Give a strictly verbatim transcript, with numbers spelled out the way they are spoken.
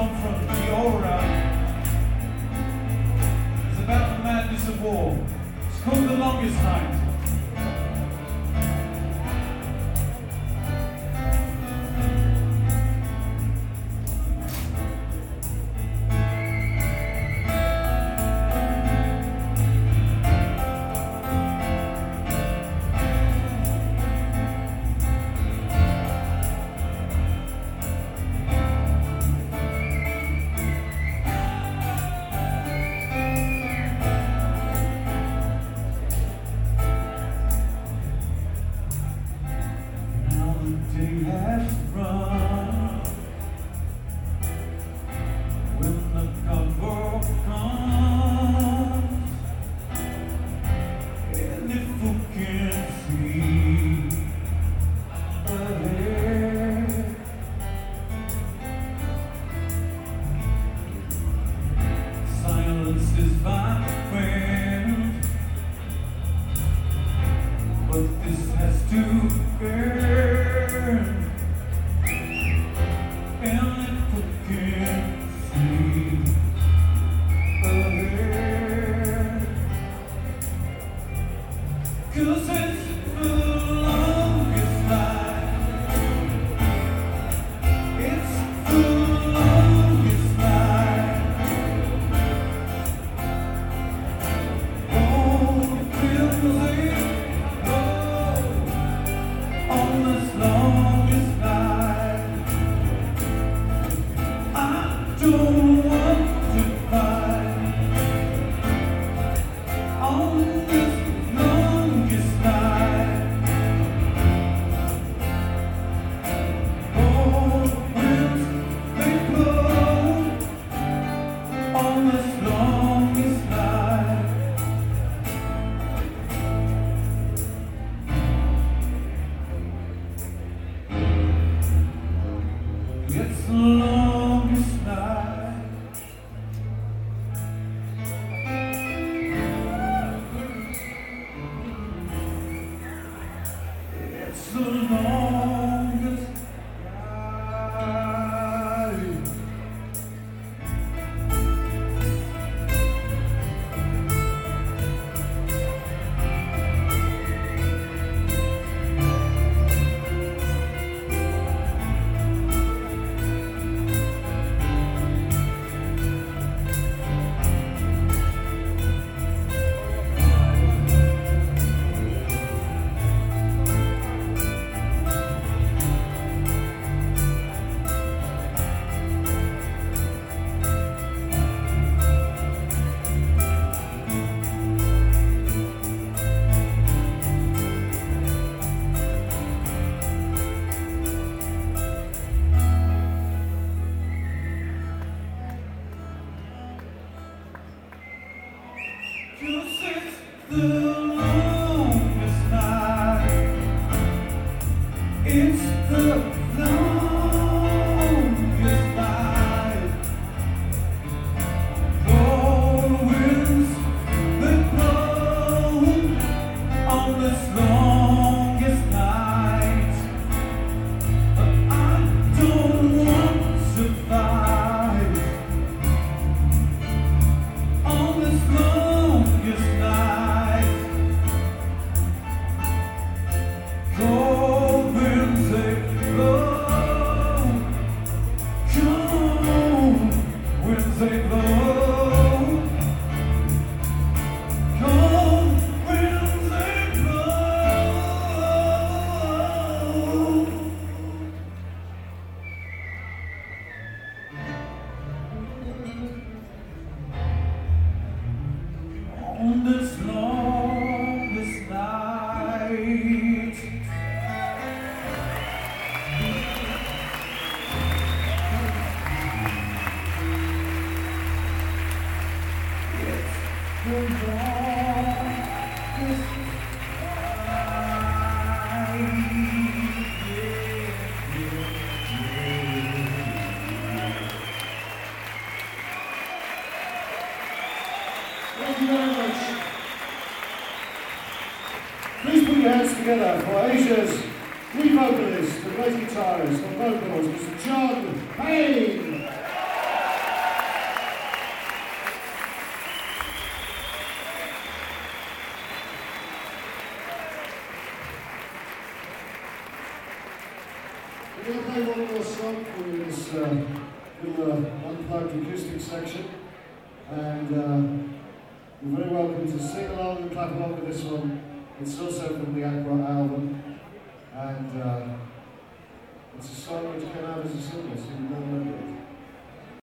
song from Diora. It's about the madness of war. It's called The Longest Night. Together for Asia's lead vocalist, the great guitarist on vocals, Mister John Payne. We're going to play one more song for you in this uh, little uh, unplugged acoustic section. And uh, you're very welcome to sing along and clap along with this one. It's also from the Aqua album. And uh, it's a song which came out as a single, so you don't remember it.